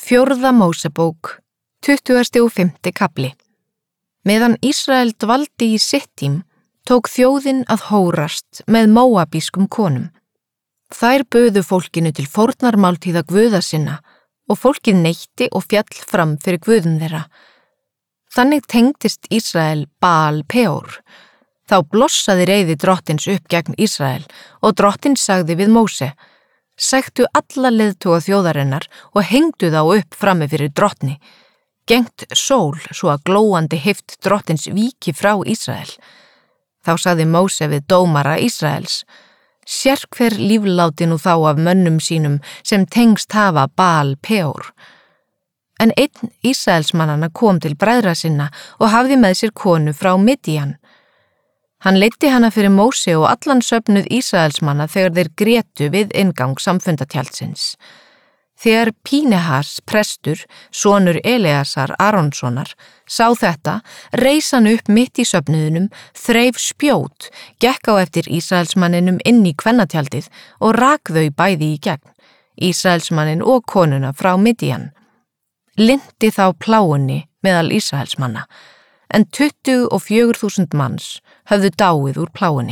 Fjórða Mósebók, 25. kafli. Meðan Ísrael dvaldi í Sittim, tók þjóðin að hórast með móabískum konum. Þær buðu fólkinu til fórnarmáltíða guða sinna og fólkið neytti og fjall fram fyrir guðum þeirra. Þannig tengdist Ísrael Baal Peor. Þá blossaði reiði drottins upp gegn Ísrael og drottinn sagði við Móse: Sæktu alla leiðtoga þjóðarinnar og hengdu þá upp frammi fyrir drottni. Gengt sól svo að glóandi heift drottins víki frá Ísrael. Þá sagði Móse við dómara Ísraels: Sérhver lífláti nú þá af mönnum sínum sem tengst hafa Baal Peor. En einn Ísraelsmannanna kom til bræðra sinna og hafði með sér konu frá Midjan. Hann leiddi hana fyrir Móse og allan söfnuð Ísraelsmanna þegar þeir grétu við inngang samfundatjaldsins. Þegar Pínehas prestur, sonur Eleasar Aronssonar, sá þetta, reis hann upp mitt í söfnuðinum, þreif spjót, gekk á eftir Ísraelsmanninum inn í kvennatjaldið og rak þau bæði í gegn, Ísraelsmannin og konuna frá Midjan. Linnti þá pláunni meðal Ísraelsmanna, en 24.000 manns höfðu dáið úr pláunni.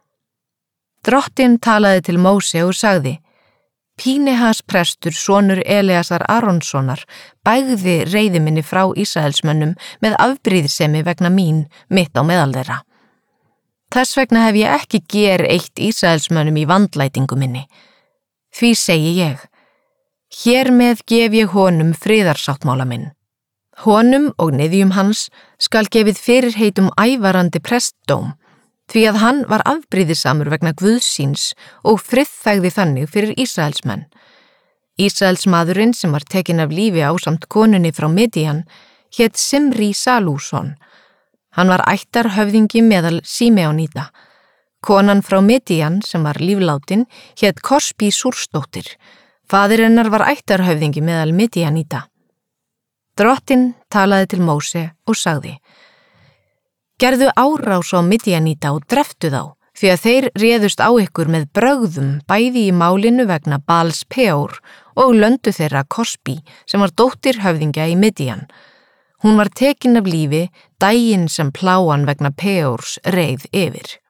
Drottinn talaði til Móse og sagði: Pínehas prestur, sonur Eleasar Aronssonar, bægði reiði minni frá Ísraelsmönnum með afbrýðisemi vegna mín mitt á meðal þeirra. Þess vegna hef ég ekki eitt Ísraelsmönnum í vandlætingu minni. Því segi ég: Hér með gef ég honum friðarsáttmála minn. Honum og niðjum hans skal gefið fyrirheitum ævarandi prestdóm, því að hann var afbrýðisamur vegna Guðs síns og friðþægði þannig fyrir Ísraelsmenn. Ísraelsmaðurinn sem var tekinn af lífi ásamt konunni frá Midjan hét Simri Salúson. Hann var ættarhöfðingi meðal Símeonita. Konan frá Midjan sem var líflátin hét Kosbi Súrsdóttir. Faðir hennar var ættarhöfðingi meðal Midjanita. Drottinn talaði til Móse og sagði: Gerðu árás á Midjanita og dreftu þá, því að þeir réðust á ykkur með brögðum bæði í málinu vegna Baals Peor og löndu þeirra Kosbi sem var dóttir höfðingja í Midjan. Hún var tekin af lífi daginn sem pláan vegna Peors reið yfir.